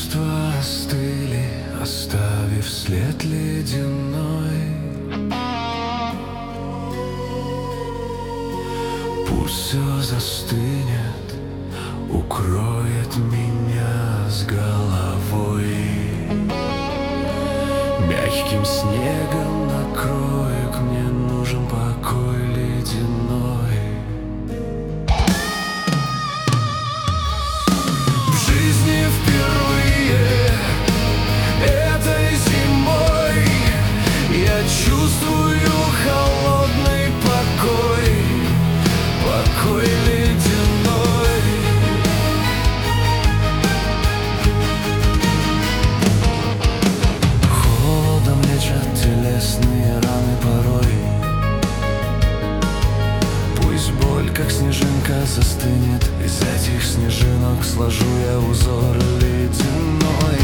чувства остыли, оставив след ледяной. Пусть все застынет, укроет меня с головой. Мягким снегом накроет, мне нужен покой ледяной. В жизни впервые этой зимой я чувствую холодный покой, покой ледяной. Холодом лечат телесные раны порой. Пусть боль, как снежинка, застынет, из этих снежинок сложу я узор ледяной.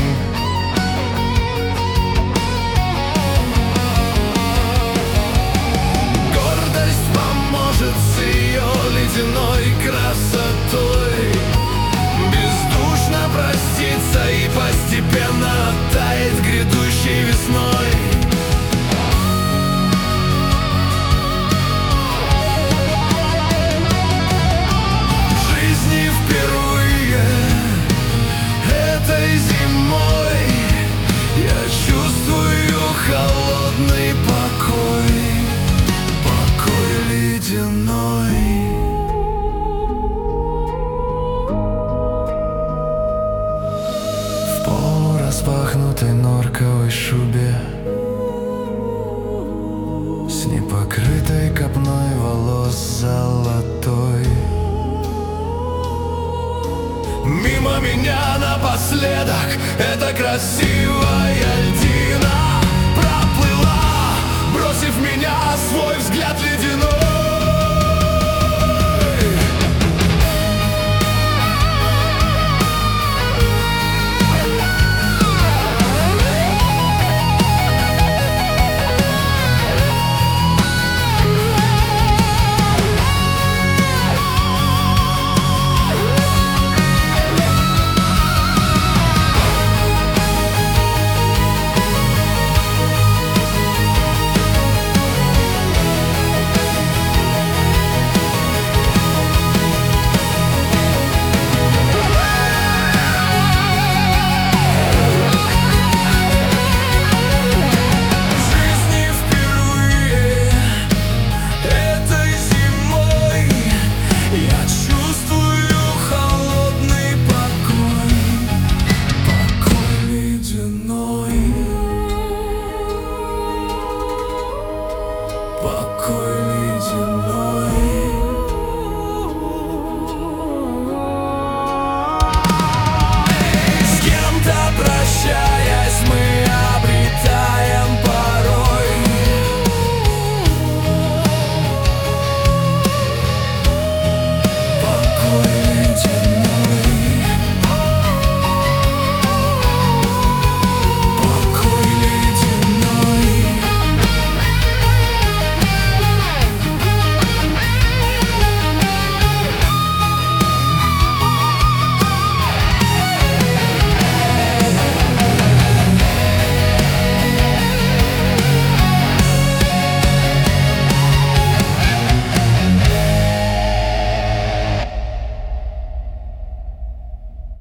Гордость поможет с ее ледяной красотой бездушно проститься и постепенно тает грядущей весной. В жизни впервые этой зимой я чувствую холодный покой, покой ледяной. В полураспахнутой норковой шубе, с непокрытой копной волос золотой, мимо меня напоследок эта красивая